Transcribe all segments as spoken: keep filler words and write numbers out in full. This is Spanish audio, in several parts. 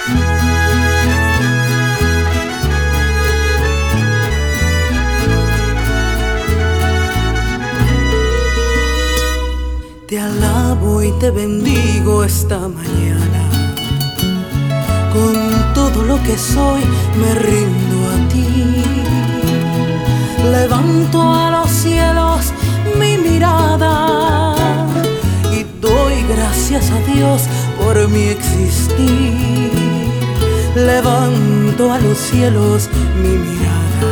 Te alabo y te bendigo esta mañana. Con todo lo que soy me rindo a ti. Levanto a los cielos mi mirada y doy gracias a Dios por mi existir. Levanto a los cielos mi mirada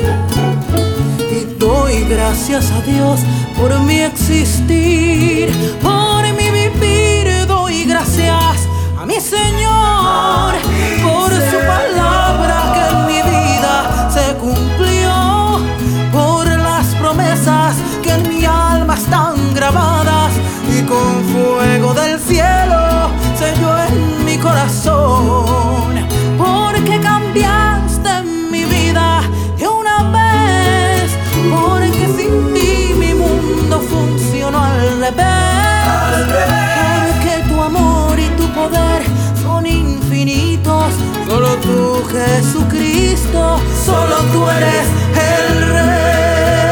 y doy gracias a Dios por mi existir, por mi vivir. Doy gracias a mi Señor por su palabra que en mi vida se cumplió, por las promesas que en mi alma están grabadas y con fuego del cielo selló en mi corazón, porque cambiaste mi vida de una vez, porque sin ti mi mundo funcionó al revés, porque tu amor y tu poder son infinitos. Solo tú, Jesucristo, solo tú eres el Rey.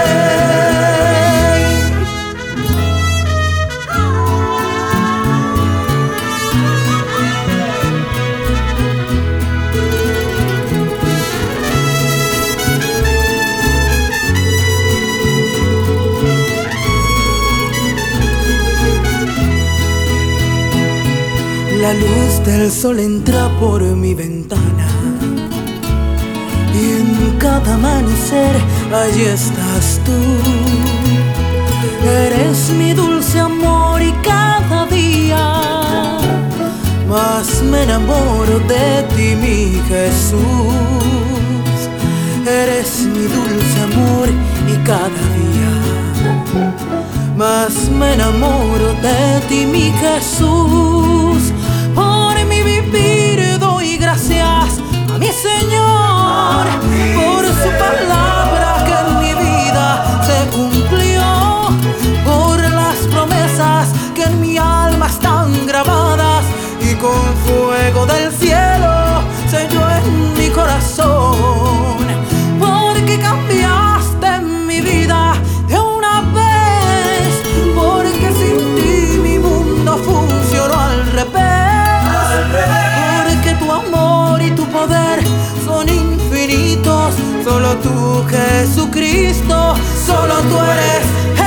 La luz del sol entra por mi ventana y en cada amanecer allí estás tú. Eres mi dulce amor y cada día más me enamoro de ti, mi Jesús. Eres mi dulce amor y cada día más me enamoro de ti, mi Jesús. Por mi vivir doy gracias a mi Señor por su palabra que en mi vida se cumplió, por las promesas que en mi alma están grabadas y con fuego del cielo selló en mi corazón, porque cambiaste mi vida de una vez, porque sin ti mi mundo funcionó al revés, porque tu amor y tu poder son infinitos. Solo tú, Jesucristo, solo tú eres